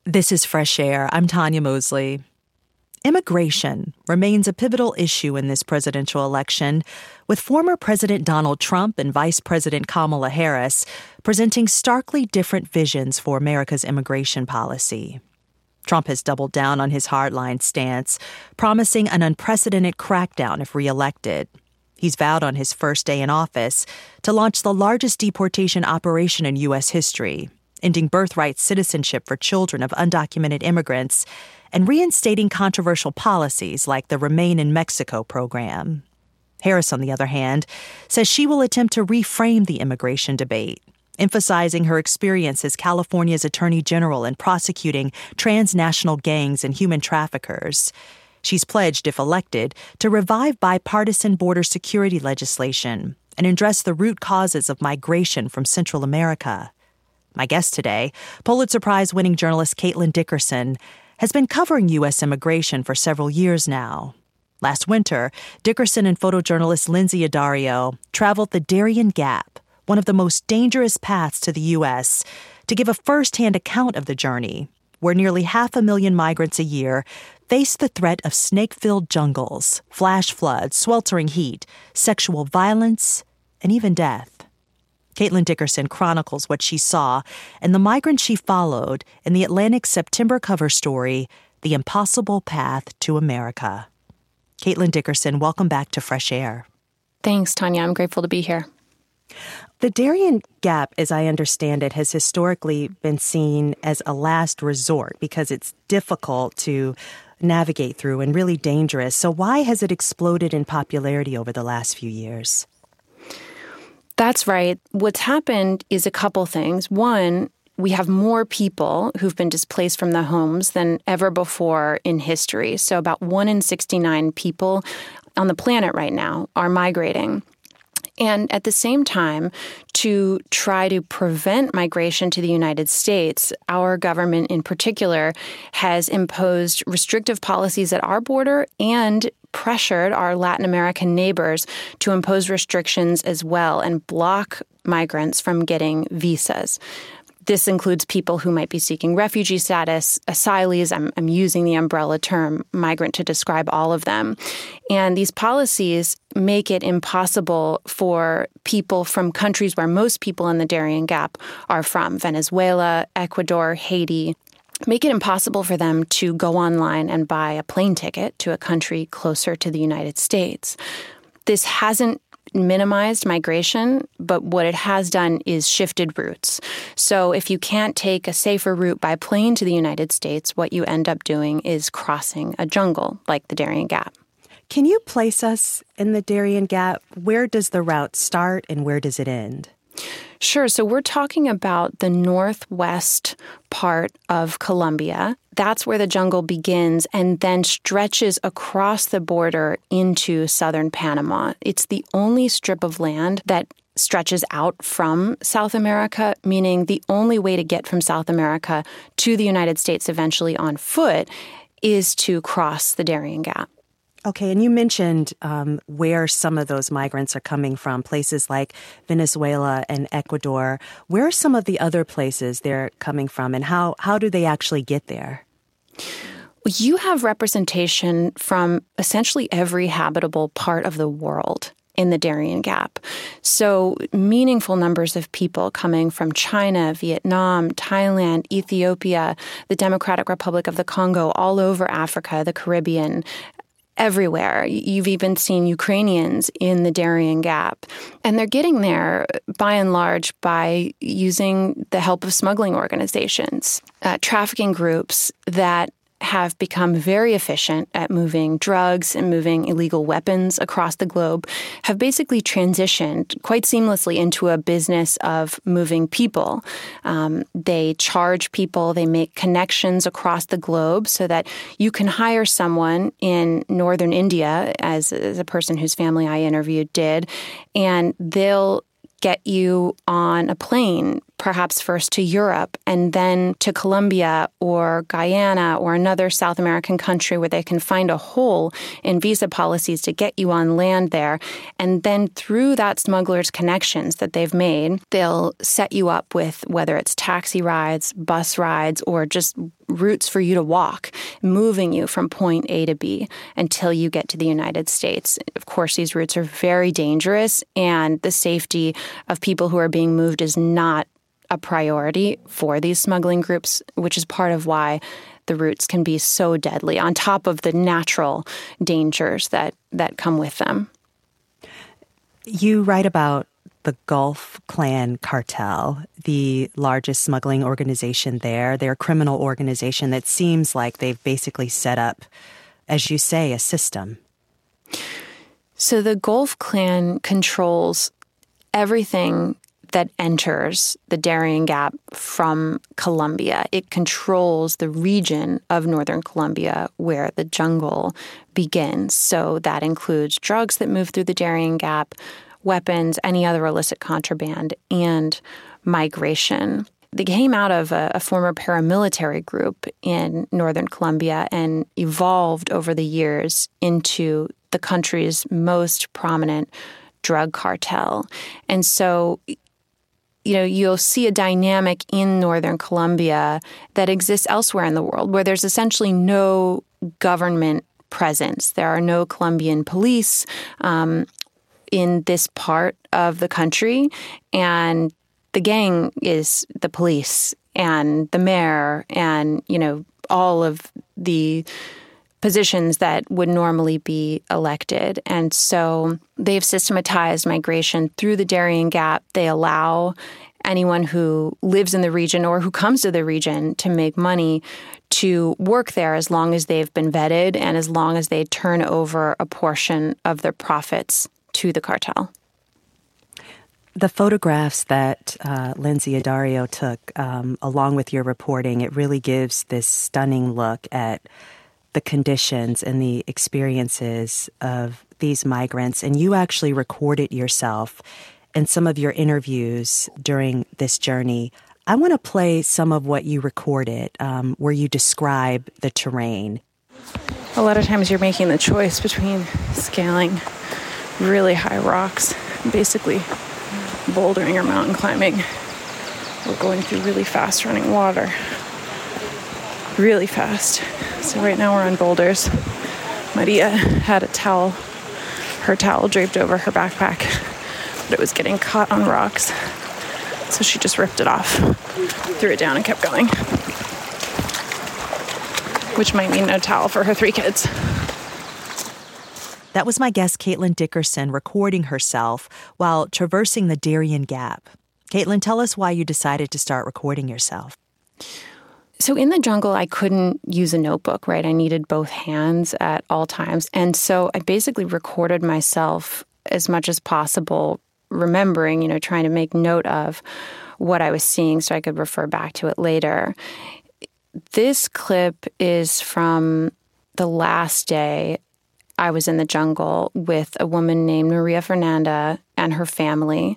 This is Fresh Air. I'm Tanya Mosley. Immigration remains a pivotal issue in this presidential election, with former President Donald Trump and Vice President Kamala Harris presenting starkly different visions for America's immigration policy. Trump has doubled down on his hardline stance, promising an unprecedented crackdown if reelected. He's vowed on his first day in office to launch the largest deportation operation in U.S. history, ending birthright citizenship for children of undocumented immigrants and reinstating controversial policies like the Remain in Mexico program. Harris, on the other hand, says she will attempt to reframe the immigration debate, emphasizing her experience as California's Attorney General in prosecuting transnational gangs and human traffickers. She's pledged, if elected, to revive bipartisan border security legislation and address the root causes of migration from Central America. My guest today, Pulitzer Prize-winning journalist Caitlin Dickerson, has been covering U.S. immigration for several years now. Last winter, Dickerson and photojournalist Lindsay Addario traveled the Darien Gap, one of the most dangerous paths to the U.S., to give a first-hand account of the journey, where nearly 500,000 migrants a year face the threat of snake-filled jungles, flash floods, sweltering heat, sexual violence, and even death. Caitlin Dickerson chronicles what she saw and the migrants she followed in the Atlantic September cover story, The Impossible Path to America. Caitlin Dickerson, welcome back to Fresh Air. Thanks, Tanya. I'm grateful to be here. The Darien Gap, as I understand it, has historically been seen as a last resort because it's difficult to navigate through and really dangerous. So why has it exploded in popularity over the last few years? That's right. What's happened is a couple things. One, we have more people who've been displaced from their homes than ever before in history. So about 1 in 69 people on the planet right now are migrating. And at the same time, to try to prevent migration to the United States, our government in particular has imposed restrictive policies at our border and pressured our Latin American neighbors to impose restrictions as well and block migrants from getting visas. This includes people who might be seeking refugee status, asylees. I'm using the umbrella term migrant to describe all of them. And these policies make it impossible for people from countries where most people in the Darien Gap are from, Venezuela, Ecuador, Haiti, make it impossible for them to go online and buy a plane ticket to a country closer to the United States. This hasn't minimized migration, but what it has done is shifted routes. So if you can't take a safer route by plane to the United States, what you end up doing is crossing a jungle like the Darien Gap. Can you place us in the Darien Gap? Where does the route start and where does it end? Sure. So we're talking about the northwest part of Colombia. That's where the jungle begins and then stretches across the border into southern Panama. It's the only strip of land that stretches out from South America, meaning the only way to get from South America to the United States eventually on foot is to cross the Darien Gap. Okay, and you mentioned where some of those migrants are coming from, places like Venezuela and Ecuador. Where are some of the other places they're coming from, and how do they actually get there? You have representation from essentially every habitable part of the world in the Darien Gap. So meaningful numbers of people coming from China, Vietnam, Thailand, Ethiopia, the Democratic Republic of the Congo, all over Africa, the Caribbean, everywhere. You've even seen Ukrainians in the Darien Gap. And they're getting there, by and large, by using the help of smuggling organizations, trafficking groups that have become very efficient at moving drugs and moving illegal weapons across the globe, have basically transitioned quite seamlessly into a business of moving people. They charge people, they make connections across the globe so that you can hire someone in northern India, as a person whose family I interviewed did, and they'll get you on a plane, perhaps first to Europe and then to Colombia or Guyana or another South American country where they can find a hole in visa policies to get you on land there. And then through that smuggler's connections that they've made, they'll set you up with whether it's taxi rides, bus rides, or just routes for you to walk, moving you from point A to B until you get to the United States. Of course, these routes are very dangerous, and the safety of people who are being moved is not a priority for these smuggling groups, which is part of why the routes can be so deadly, on top of the natural dangers that come with them. You write about the Gulf Clan cartel, the largest smuggling organization there. They're a criminal organization that seems like they've basically set up, as you say, a system. So the Gulf Clan controls everything that enters the Darien Gap from Colombia. It controls the region of northern Colombia where the jungle begins. So that includes drugs that move through the Darien Gap, weapons, any other illicit contraband, and migration. They came out of a former paramilitary group in northern Colombia and evolved over the years into the country's most prominent drug cartel. And so, you'll see a dynamic in northern Colombia that exists elsewhere in the world, where there's essentially no government presence. There are no Colombian police in this part of the country, and the gang is the police and the mayor and, all of the positions that would normally be elected. And so they've systematized migration through the Darien Gap. They allow anyone who lives in the region or who comes to the region to make money to work there as long as they've been vetted and as long as they turn over a portion of their profits to the cartel. The photographs that Lindsay Addario took, along with your reporting, it really gives this stunning look at the conditions and the experiences of these migrants. And you actually recorded yourself in some of your interviews during this journey. I want to play some of what you recorded, where you describe the terrain. A lot of times you're making the choice between scaling really high rocks, basically bouldering or mountain climbing, or going through really fast running water. Really fast. So right now we're on boulders. Maria had her towel draped over her backpack, but it was getting caught on rocks. So she just ripped it off, threw it down and kept going. Which might mean no towel for her 3 kids. That was my guest, Caitlin Dickerson, recording herself while traversing the Darien Gap. Caitlin, tell us why you decided to start recording yourself. So in the jungle, I couldn't use a notebook, right? I needed both hands at all times. And so I basically recorded myself as much as possible, remembering, trying to make note of what I was seeing so I could refer back to it later. This clip is from the last day I was in the jungle with a woman named Maria Fernanda and her family,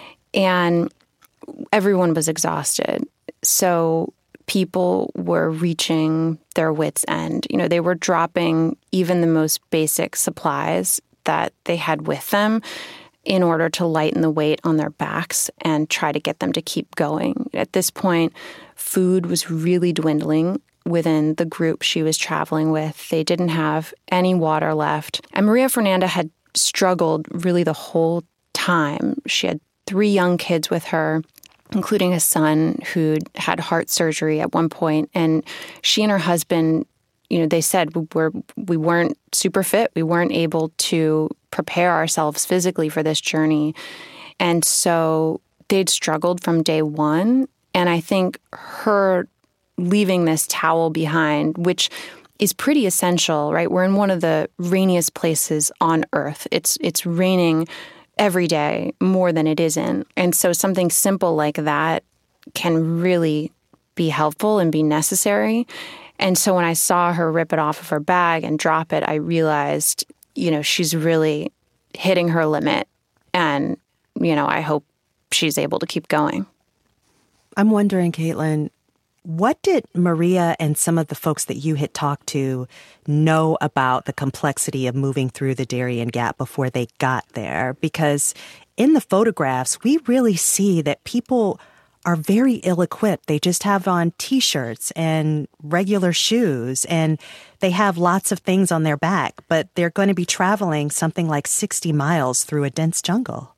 and everyone was exhausted. So people were reaching their wits' end. They were dropping even the most basic supplies that they had with them in order to lighten the weight on their backs and try to get them to keep going. At this point, food was really dwindling within the group she was traveling with. They didn't have any water left. And Maria Fernanda had struggled really the whole time. She had 3 young kids with her, including a son who'd had heart surgery at one point. And she and her husband, they said we weren't super fit. We weren't able to prepare ourselves physically for this journey. And so they'd struggled from day one. And I think her leaving this towel behind, which is pretty essential, right? We're in one of the rainiest places on Earth. It's raining every day more than it isn't. And so something simple like that can really be helpful and be necessary. And so when I saw her rip it off of her bag and drop it, I realized, she's really hitting her limit. And, I hope she's able to keep going. I'm wondering, Caitlin, what did Maria and some of the folks that you had talked to know about the complexity of moving through the Darien Gap before they got there? Because in the photographs, we really see that people are very ill-equipped. They just have on T-shirts and regular shoes, and they have lots of things on their back, but they're going to be traveling something like 60 miles through a dense jungle.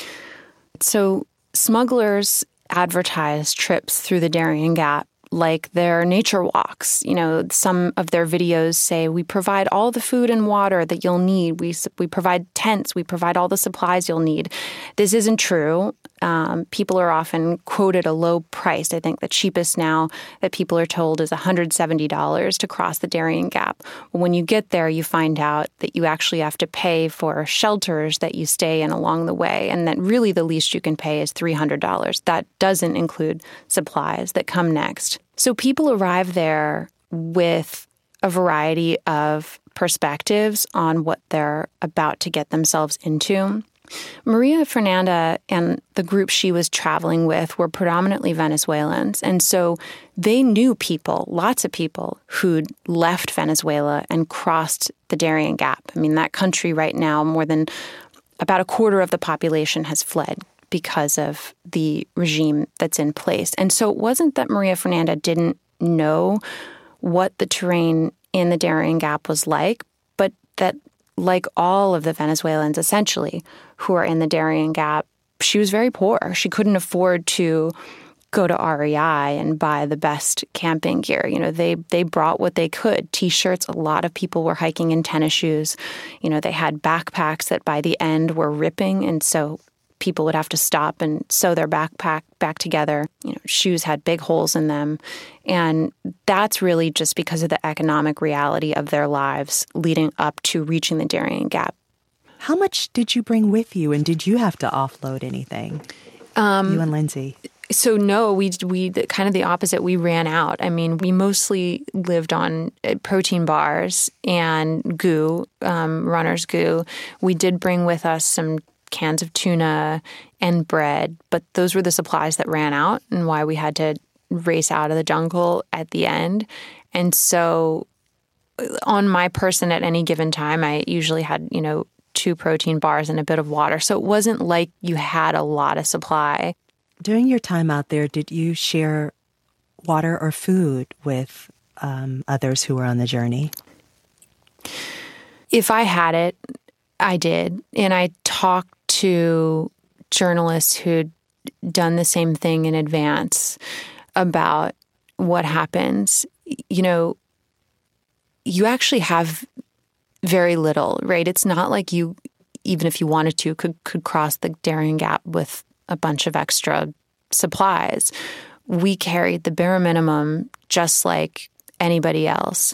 So smugglers advertise trips through the Darien Gap like their nature walks. You know, some of their videos say, we provide all the food and water that you'll need. We provide tents. We provide all the supplies you'll need. This isn't true. People are often quoted a low price. I think the cheapest now that people are told is $170 to cross the Darien Gap. When you get there, you find out that you actually have to pay for shelters that you stay in along the way, and that really the least you can pay is $300. That doesn't include supplies that come next. So people arrive there with a variety of perspectives on what they're about to get themselves into. Maria Fernanda and the group she was traveling with were predominantly Venezuelans, and so they knew people, lots of people, who'd left Venezuela and crossed the Darien Gap. I mean, that country right now, more than about a quarter of the population has fled because of the regime that's in place. And so it wasn't that Maria Fernanda didn't know what the terrain in the Darien Gap was like, but that, like all of the Venezuelans, essentially, who are in the Darien Gap, she was very poor. She couldn't afford to go to REI and buy the best camping gear. You know, they brought what they could. T-shirts, a lot of people were hiking in tennis shoes. You know, they had backpacks that by the end were ripping, and so people would have to stop and sew their backpack back together. You know, shoes had big holes in them. And that's really just because of the economic reality of their lives leading up to reaching the Darien Gap. How much did you bring with you, and did you have to offload anything? You and Lindsay. So no, we kind of the opposite. We ran out. I mean, we mostly lived on protein bars and goo, runner's goo. We did bring with us some cans of tuna and bread, but those were the supplies that ran out and why we had to race out of the jungle at the end. And so on my person at any given time, I usually had, 2 protein bars and a bit of water. So it wasn't like you had a lot of supply. During your time out there, did you share water or food with others who were on the journey? If I had it, I did. And I talked to journalists who'd done the same thing in advance about what happens. You actually have very little, right? It's not like you, even if you wanted to, could cross the Darien Gap with a bunch of extra supplies. We carried the bare minimum just like anybody else.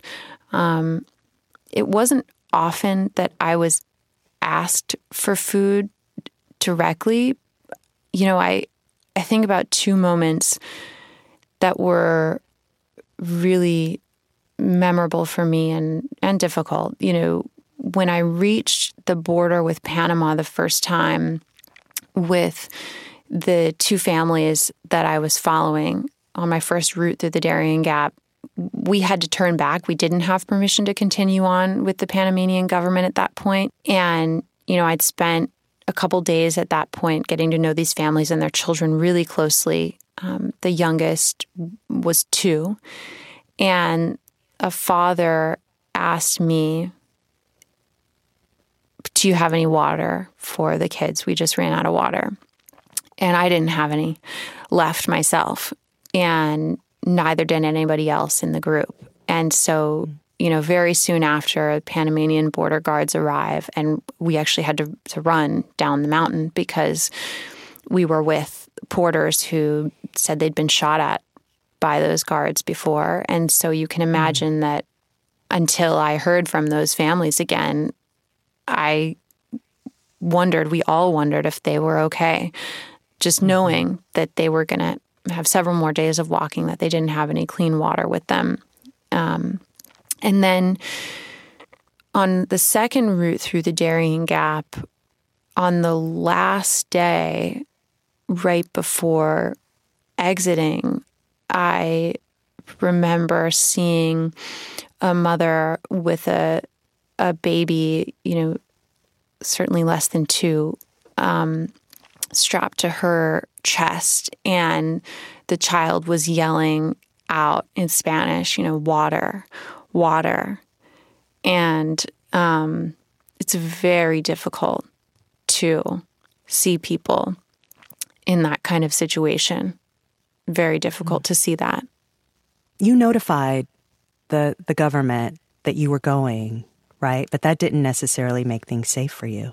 It wasn't often that I was asked for food directly. I think about 2 moments that were really memorable for me and difficult. When I reached the border with Panama the first time with the 2 families that I was following on my first route through the Darien Gap, we had to turn back. We didn't have permission to continue on with the Panamanian government at that point. And, I'd spent a couple days at that point getting to know these families and their children really closely. The youngest was 2. And a father asked me, "Do you have any water for the kids? We just ran out of water." And I didn't have any left myself, and neither did anybody else in the group. And so, very soon after, Panamanian border guards arrive, and we actually had to run down the mountain because we were with porters who said they'd been shot at by those guards before. And so you can imagine that until I heard from those families again, we all wondered if they were okay. Just knowing that they were going to have several more days of walking, that they didn't have any clean water with them. And then on the second route through the Darien Gap, on the last day, right before exiting, I remember seeing a mother with a baby, certainly less than 2, strapped to her chest, and the child was yelling out in Spanish, water, water. And it's very difficult to see people in that kind of situation. Very difficult to see that. You notified the government that you were going, right? But that didn't necessarily make things safe for you.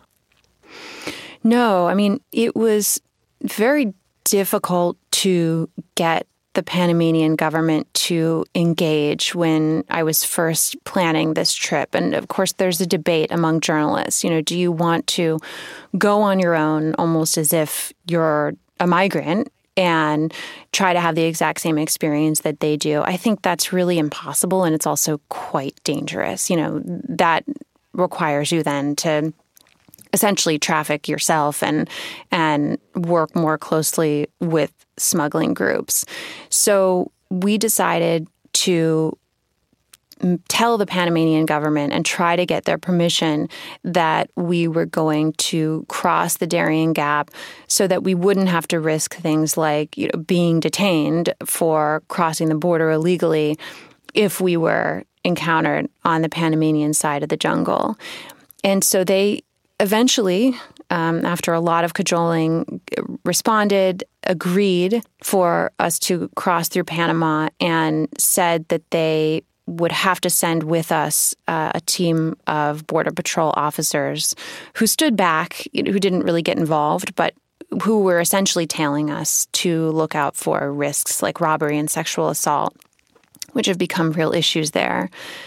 No, I mean, it was very difficult to get the Panamanian government to engage when I was first planning this trip. And of course, there's a debate among journalists. Do you want to go on your own almost as if you're a migrant and try to have the exact same experience that they do? I think that's really impossible, and it's also quite dangerous. That requires you then to essentially traffic yourself and work more closely with smuggling groups. So we decided to tell the Panamanian government and try to get their permission that we were going to cross the Darien Gap so that we wouldn't have to risk things like being detained for crossing the border illegally if we were encountered on the Panamanian side of the jungle. And so they eventually, after a lot of cajoling, responded, agreed for us to cross through Panama, and said that they would have to send with us a team of Border Patrol officers who stood back, who didn't really get involved, but who were essentially tailing us to look out for risks like robbery and sexual assault, which have become real issues there.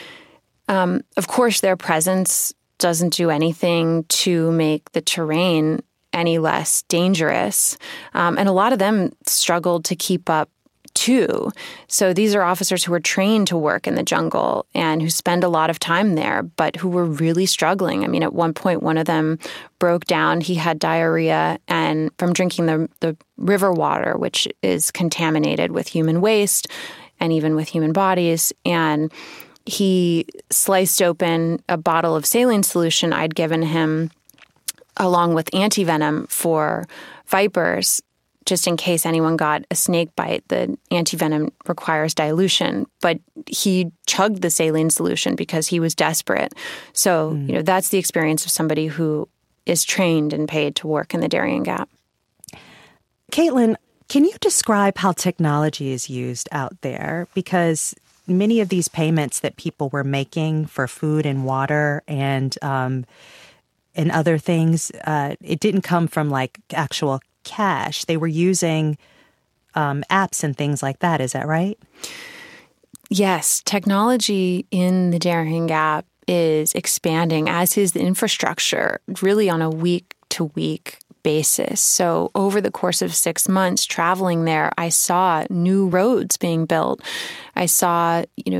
Of course, their presence doesn't do anything to make the terrain any less dangerous. And a lot of them struggled to keep up too. So these are officers who are trained to work in the jungle and who spend a lot of time there, but who were really struggling. I mean, at one point, one of them broke down. He had diarrhea and from drinking the river water, which is contaminated with human waste and even with human bodies. And he sliced open a bottle of saline solution I'd given him along with antivenom for vipers, just in case anyone got a snake bite. The antivenom requires dilution, but he chugged the saline solution because he was desperate. So, that's the experience of somebody who is trained and paid to work in the Darien Gap. Caitlin, can you describe how technology is used out there? Because many of these payments that people were making for food and water and other things, it didn't come from like actual cash. They were using apps and things like that. Is that right? Yes. Technology in the Darien Gap is expanding, as is the infrastructure, really on a week-to-week basis. So over the course of 6 months traveling there, I saw new roads being built. I saw,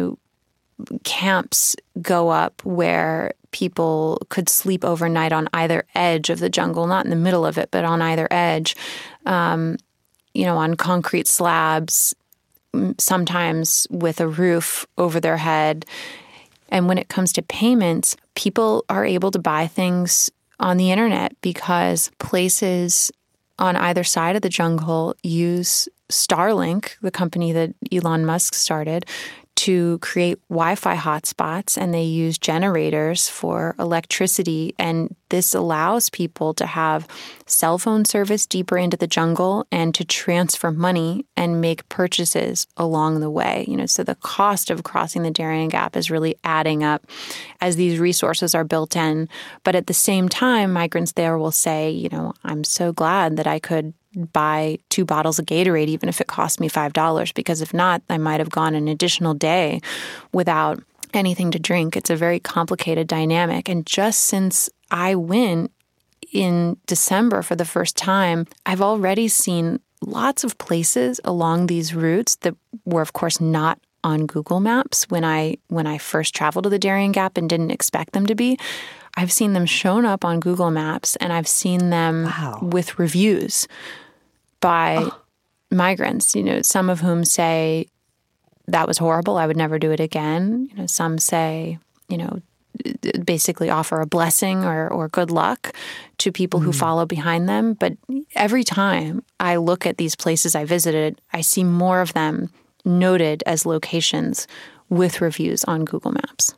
camps go up where people could sleep overnight on either edge of the jungle, not in the middle of it, but on either edge, on concrete slabs, sometimes with a roof over their head. And when it comes to payments, people are able to buy things on the internet because places on either side of the jungle use Starlink, the company that Elon Musk started, to create Wi-Fi hotspots, and they use generators for electricity. And this allows people to have cell phone service deeper into the jungle and to transfer money and make purchases along the way. So the cost of crossing the Darien Gap is really adding up as these resources are built in. But at the same time, migrants there will say, I'm so glad that I could buy 2 bottles of Gatorade, even if it cost me $5, because if not, I might have gone an additional day without anything to drink. It's a very complicated dynamic. And just since I went in December for the first time, I've already seen lots of places along these routes that were, of course, not on Google Maps when I first traveled to the Darien Gap and didn't expect them to be. I've seen them shown up on Google Maps, and I've seen them with reviews by migrants, some of whom say, that was horrible, I would never do it again. Some say, basically offer a blessing or good luck to people who follow behind them. But every time I look at these places I visited, I see more of them noted as locations with reviews on Google Maps.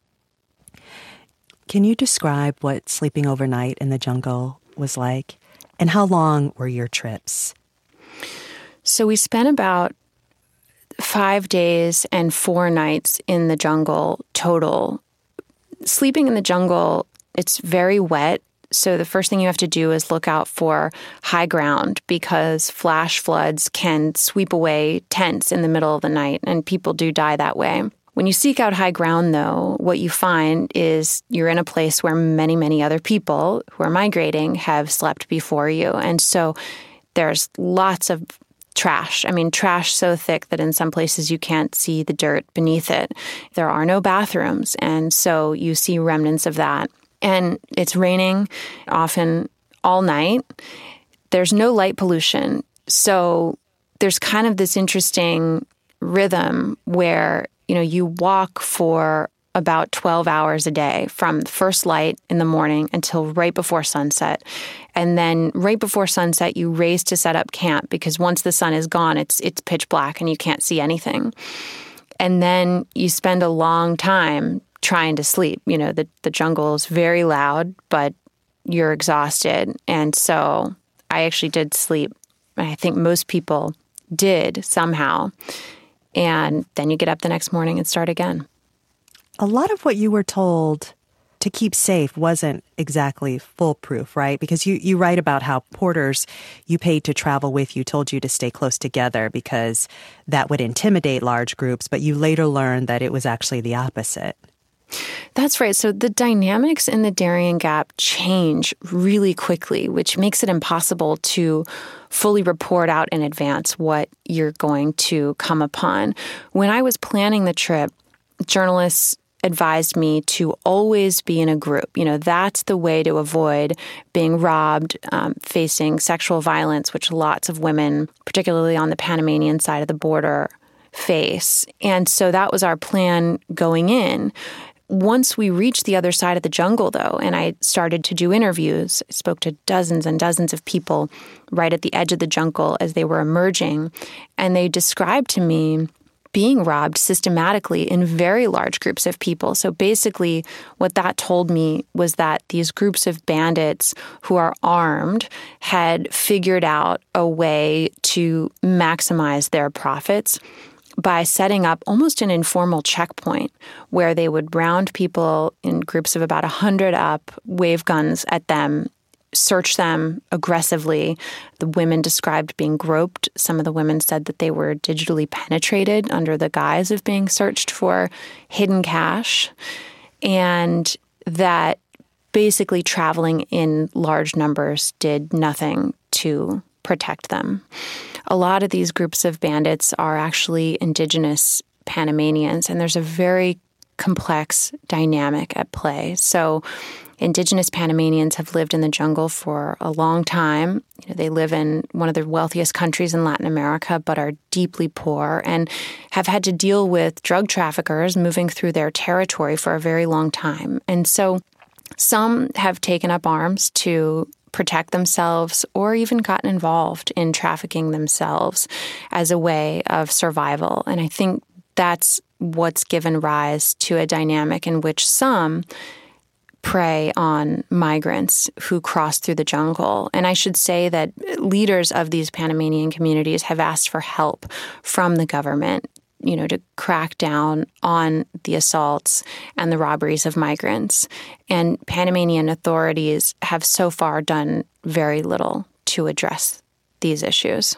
Can you describe what sleeping overnight in the jungle was like? And how long were your trips? So we spent about 5 days and 4 nights in the jungle total. Sleeping in the jungle, it's very wet. So the first thing you have to do is look out for high ground because flash floods can sweep away tents in the middle of the night, and people do die that way. When you seek out high ground, though, what you find is you're in a place where many, many other people who are migrating have slept before you. And so there's lots of trash. I mean, trash so thick that in some places you can't see the dirt beneath it. There are no bathrooms, and so you see remnants of that. And it's raining often all night. There's no light pollution. So there's kind of this interesting rhythm where, you walk for about 12 hours a day from first light in the morning until right before sunset. And then right before sunset, you race to set up camp because once the sun is gone, it's pitch black and you can't see anything. And then you spend a long time trying to sleep. The jungle is very loud, but you're exhausted. And so I actually did sleep. I think most people did somehow. And then you get up the next morning and start again. A lot of what you were told to keep safe wasn't exactly foolproof, right? Because you write about how porters you paid to travel with you told you to stay close together because that would intimidate large groups, but you later learned that it was actually the opposite. That's right. So the dynamics in the Darien Gap change really quickly, which makes it impossible to fully report out in advance what you're going to come upon. When I was planning the trip, journalists advised me to always be in a group. That's the way to avoid being robbed, facing sexual violence, which lots of women, particularly on the Panamanian side of the border, face. And so that was our plan going in. Once we reached the other side of the jungle, though, and I started to do interviews, I spoke to dozens and dozens of people right at the edge of the jungle as they were emerging, and they described to me being robbed systematically in very large groups of people. So basically, what that told me was that these groups of bandits who are armed had figured out a way to maximize their profits by setting up almost an informal checkpoint where they would round people in groups of about 100 up, wave guns at them, search them aggressively. The women described being groped. Some of the women said that they were digitally penetrated under the guise of being searched for hidden cash, and that basically traveling in large numbers did nothing to protect them. A lot of these groups of bandits are actually indigenous Panamanians, and there's a very complex dynamic at play. So indigenous Panamanians have lived in the jungle for a long time. They live in one of the wealthiest countries in Latin America, but are deeply poor and have had to deal with drug traffickers moving through their territory for a very long time. And so some have taken up arms to protect themselves or even gotten involved in trafficking themselves as a way of survival. And I think that's what's given rise to a dynamic in which some prey on migrants who cross through the jungle. And I should say that leaders of these Panamanian communities have asked for help from the government, to crack down on the assaults and the robberies of migrants. And Panamanian authorities have so far done very little to address these issues.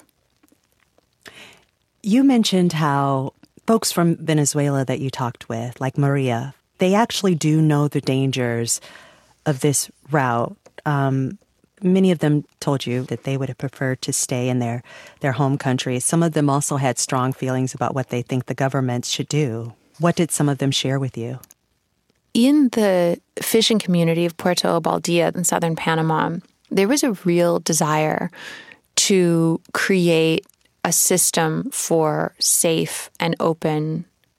You mentioned how folks from Venezuela that you talked with, like Maria, they actually do know the dangers of this route. Many of them told you that they would have preferred to stay in their home countries. Some of them also had strong feelings about what they think the governments should do. What did some of them share with you? In the fishing community of Puerto Obaldía in southern Panama, there was a real desire to create a system for safe and open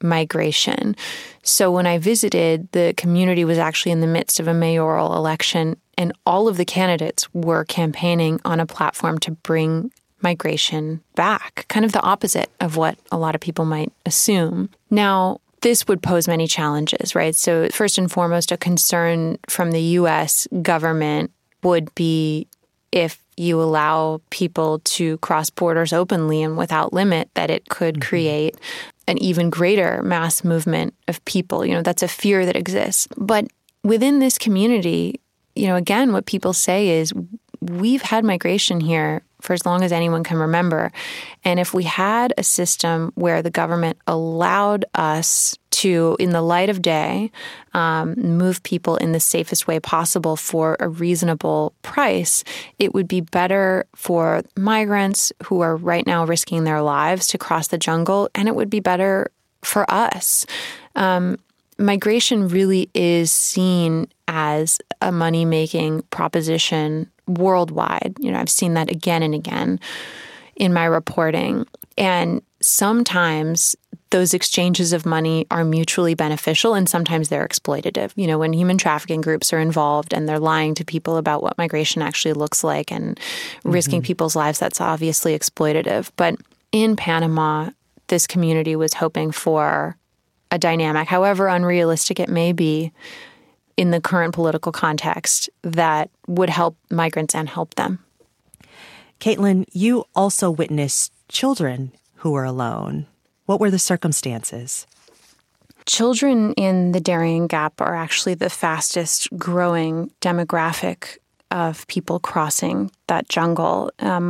migration. So when I visited, the community was actually in the midst of a mayoral election, and all of the candidates were campaigning on a platform to bring migration back, kind of the opposite of what a lot of people might assume. Now, this would pose many challenges, right? So first and foremost, a concern from the U.S. government would be if you allow people to cross borders openly and without limit, that it could create an even greater mass movement of people. You know, that's a fear that exists. But within this community, you know, again, what people say is we've had migration here for as long as anyone can remember. And if we had a system where the government allowed us to, in the light of day, move people in the safest way possible for a reasonable price, it would be better for migrants who are right now risking their lives to cross the jungle, and it would be better for us. Migration really is seen as a money-making proposition worldwide. You know, I've seen that again and again in my reporting. And sometimes those exchanges of money are mutually beneficial and sometimes they're exploitative. You know, when human trafficking groups are involved and they're lying to people about what migration actually looks like and risking people's lives, that's obviously exploitative. But in Panama, this community was hoping for a dynamic, however unrealistic it may be in the current political context, that would help migrants and help them. Caitlin, you also witnessed children who were alone. What were the circumstances? Children in the Darien Gap are actually the fastest growing demographic of people crossing that jungle.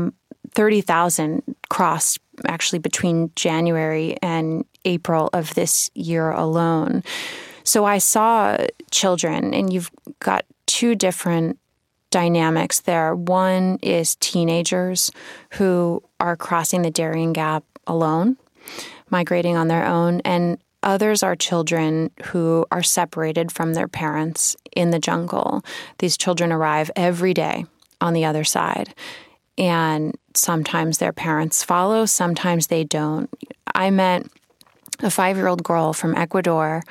30,000 crossed actually between January and April of this year alone. So I saw children, and you've got two different dynamics there. One is teenagers who are crossing the Darien Gap alone, migrating on their own, and others are children who are separated from their parents in the jungle. These children arrive every day on the other side, and sometimes their parents follow, sometimes they don't. I met a 5-year-old girl from Ecuador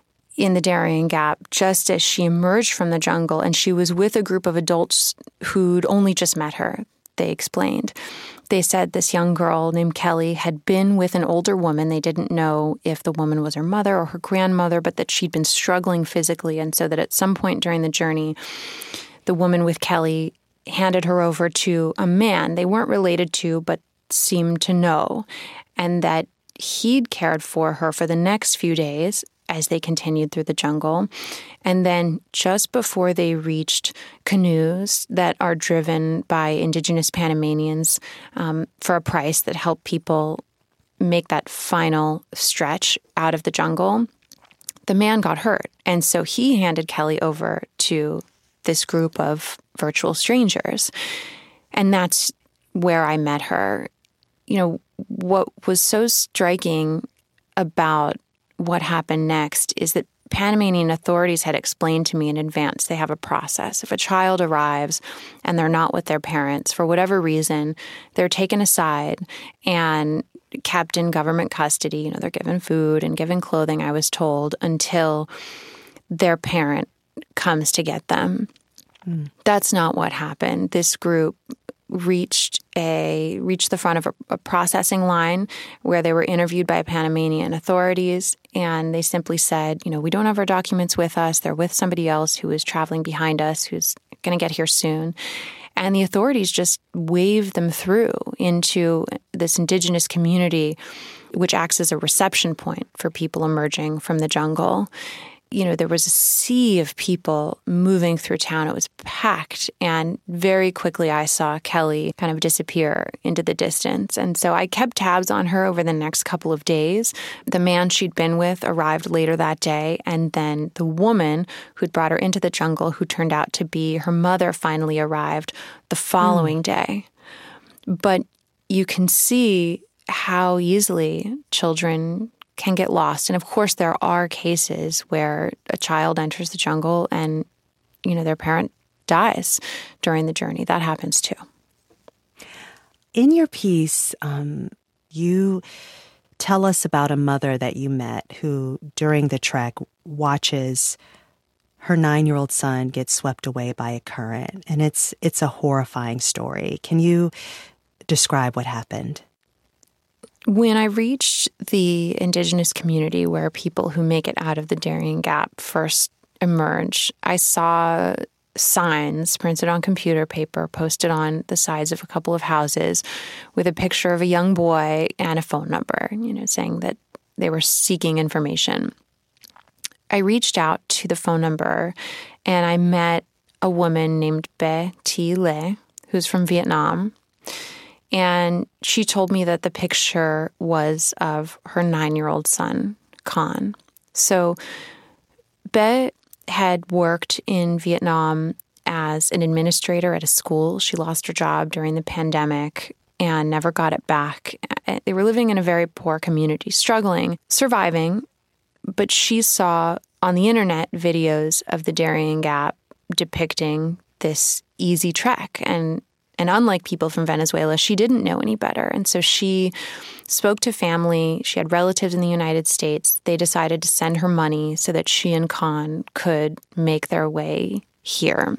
in the Darien Gap just as she emerged from the jungle, and she was with a group of adults who'd only just met her, they explained. They said this young girl named Kelly had been with an older woman. They didn't know if the woman was her mother or her grandmother, but that she'd been struggling physically, and so that at some point during the journey, the woman with Kelly handed her over to a man they weren't related to but seemed to know, and that he'd cared for her for the next few days as they continued through the jungle. And then just before they reached canoes that are driven by indigenous Panamanians for a price that help people make that final stretch out of the jungle, the man got hurt. And so he handed Kelly over to this group of virtual strangers. And that's where I met her. You know, what was so striking about what happened next is that Panamanian authorities had explained to me in advance they have a process. If a child arrives and they're not with their parents, for whatever reason, they're taken aside and kept in government custody. You know, they're given food and given clothing, I was told, until their parent comes to get them. That's not what happened. This group reached the front of a processing line where they were interviewed by Panamanian authorities, and they simply said, you know, we don't have our documents with us. They're with somebody else who is traveling behind us, who's going to get here soon. And the authorities just waved them through into this indigenous community, which acts as a reception point for people emerging from the jungle. You know, there was a sea of people moving through town. It was packed. And very quickly, I saw Kelly kind of disappear into the distance. And so I kept tabs on her over the next couple of days. The man she'd been with arrived later that day. And then the woman who'd brought her into the jungle, who turned out to be her mother, finally arrived the following day. But you can see how easily children can get lost. And of course, there are cases where a child enters the jungle and, you know, their parent dies during the journey. That happens too. In your piece, you tell us about a mother that you met who, during the trek, watches her 9-year-old son get swept away by a current. And it's a horrifying story. Can you describe what happened? When I reached the indigenous community where people who make it out of the Darien Gap first emerge, I saw signs printed on computer paper posted on the sides of a couple of houses with a picture of a young boy and a phone number, saying that they were seeking information. I reached out to the phone number and I met a woman named Be Thi Le, who's from Vietnam. And she told me that the picture was of her 9-year-old son, Con. So Be had worked in Vietnam as an administrator at a school. She lost her job during the pandemic and never got it back. They were living in a very poor community, struggling, surviving. But she saw on the internet videos of the Darien Gap depicting this easy trek. And unlike people from Venezuela, she didn't know any better. And so she spoke to family. She had relatives in the United States. They decided to send her money so that she and Con could make their way here.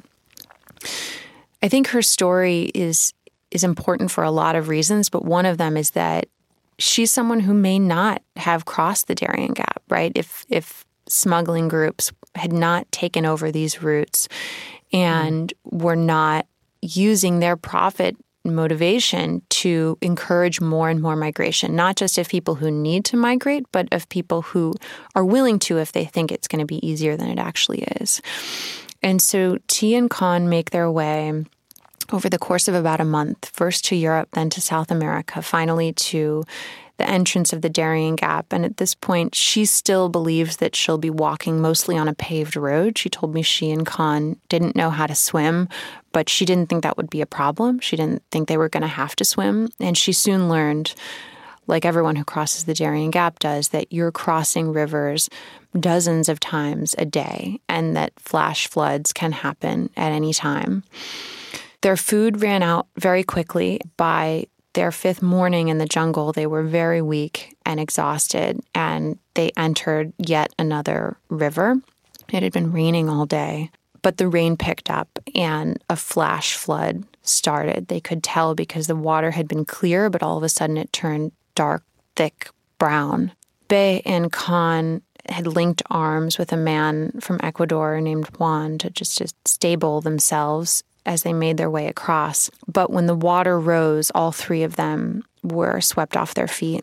I think her story is important for a lot of reasons, but one of them is that she's someone who may not have crossed the Darien Gap, right? If smuggling groups had not taken over these routes and were not using their profit motivation to encourage more and more migration, not just of people who need to migrate, but of people who are willing to if they think it's going to be easier than it actually is. And so Thi and Con make their way over the course of about a month, first to Europe, then to South America, finally to the entrance of the Darien Gap. And at this point, she still believes that she'll be walking mostly on a paved road. She told me she and Con didn't know how to swim, but she didn't think that would be a problem. She didn't think they were going to have to swim. And she soon learned, like everyone who crosses the Darien Gap does, that you're crossing rivers dozens of times a day and that flash floods can happen at any time. Their food ran out very quickly. By their 5th morning in the jungle, they were very weak and exhausted, and they entered yet another river. It had been raining all day, but the rain picked up and a flash flood started. They could tell because the water had been clear, but all of a sudden it turned dark, thick brown. Be and Con had linked arms with a man from Ecuador named Juan to stable themselves as they made their way across. But when the water rose, all 3 of them were swept off their feet.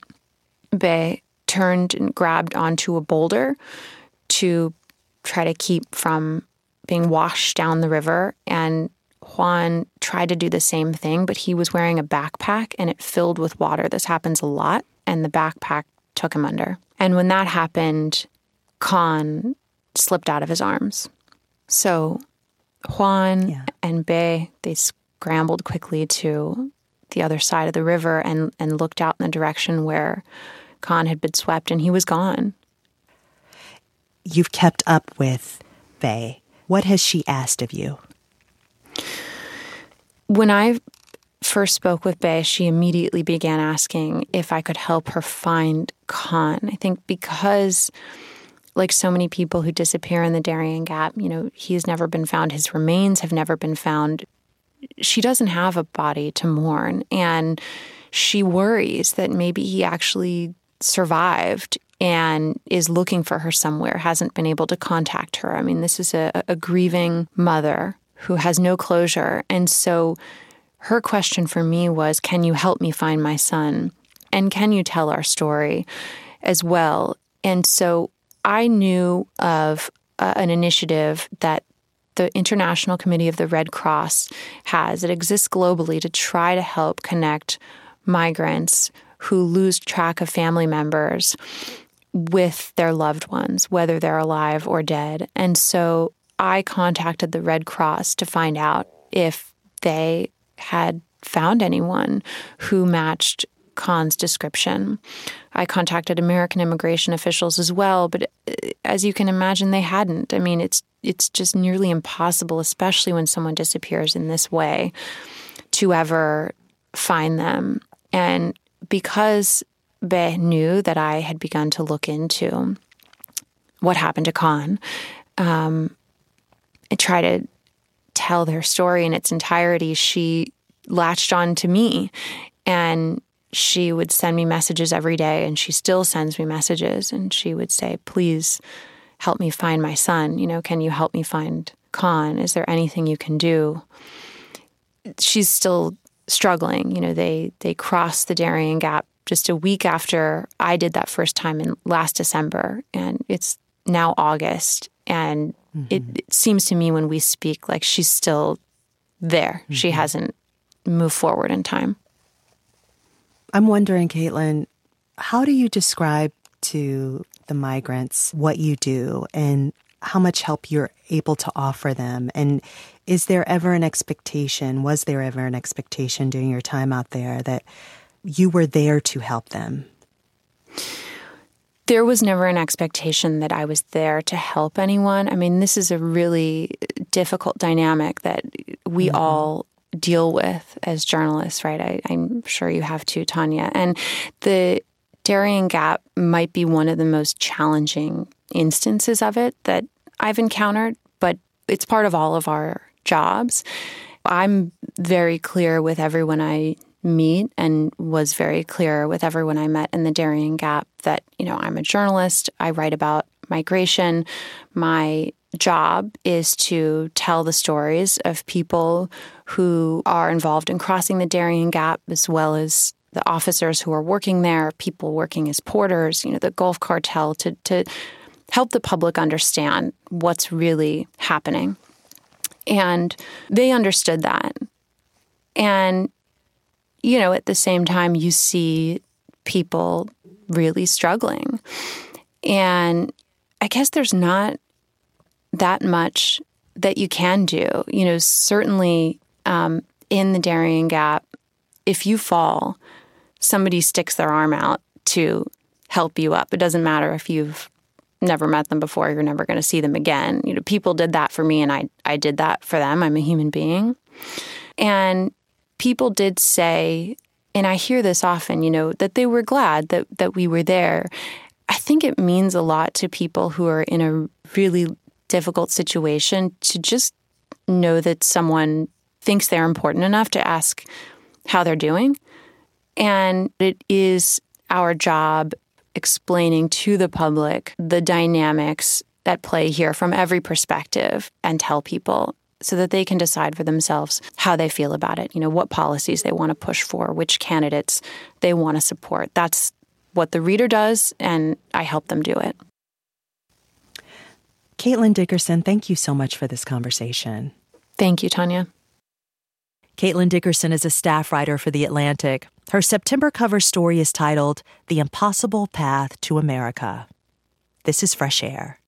Be turned and grabbed onto a boulder to try to keep from being washed down the river. And Juan tried to do the same thing, but he was wearing a backpack and it filled with water. This happens a lot, and the backpack took him under. And when that happened, Con slipped out of his arms. So Juan and Be, they scrambled quickly to the other side of the river and looked out in the direction where Con had been swept, and he was gone. You've kept up with Be. What has she asked of you? When I first spoke with Be, she immediately began asking if I could help her find Con. I think because, like so many people who disappear in the Darien Gap, he's never been found. His remains have never been found. She doesn't have a body to mourn, and she worries that maybe he actually survived and is looking for her somewhere, hasn't been able to contact her. I mean, this is a grieving mother who has no closure. And so her question for me was, can you help me find my son? And can you tell our story as well? And so I knew of an initiative that the International Committee of the Red Cross has. It exists globally to try to help connect migrants who lose track of family members with their loved ones, whether they're alive or dead. And so I contacted the Red Cross to find out if they had found anyone who matched Con's description. I contacted American immigration officials as well, but as you can imagine, they hadn't. I mean, it's just nearly impossible, especially when someone disappears in this way, to ever find them. And because Beh knew that I had begun to look into what happened to Khan, and try to tell their story in its entirety, she latched on to me, and she would send me messages every day, and she still sends me messages, and she would say, please help me find my son. Can you help me find Khan? Is there anything you can do? She's still struggling. They crossed the Darien Gap just a week after I did that first time in last December, and it's now August, and it seems to me when we speak like she's still there. Mm-hmm. She hasn't moved forward in time. I'm wondering, Caitlin, how do you describe to the migrants what you do and how much help you're able to offer them? And was there ever an expectation during your time out there that you were there to help them? There was never an expectation that I was there to help anyone. I mean, this is a really difficult dynamic that we all deal with as journalists, right? I'm sure you have too, Tanya. And the Darien Gap might be one of the most challenging instances of it that I've encountered, but it's part of all of our jobs. I'm very clear with everyone I meet, and was very clear with everyone I met in the Darien Gap that, I'm a journalist. I write about migration. My job is to tell the stories of people who are involved in crossing the Darien Gap, as well as the officers who are working there, people working as porters, the Gulf Cartel, to help the public understand what's really happening. And they understood that. And at the same time, you see people really struggling. And I guess there's not that much that you can do. Certainly in the Darien Gap, if you fall, somebody sticks their arm out to help you up. It doesn't matter if you've never met them before, you're never going to see them again. People did that for me, and I did that for them. I'm a human being. And people did say, and I hear this often, that they were glad that we were there. I think it means a lot to people who are in a really difficult situation to just know that someone thinks they're important enough to ask how they're doing. And it is our job explaining to the public the dynamics at play here from every perspective and tell people so that they can decide for themselves how they feel about it, what policies they want to push for, which candidates they want to support. That's what the reader does, and I help them do it. Caitlin Dickerson, thank you so much for this conversation. Thank you, Tanya. Caitlin Dickerson is a staff writer for The Atlantic. Her September cover story is titled The Impossible Path to America. This is Fresh Air.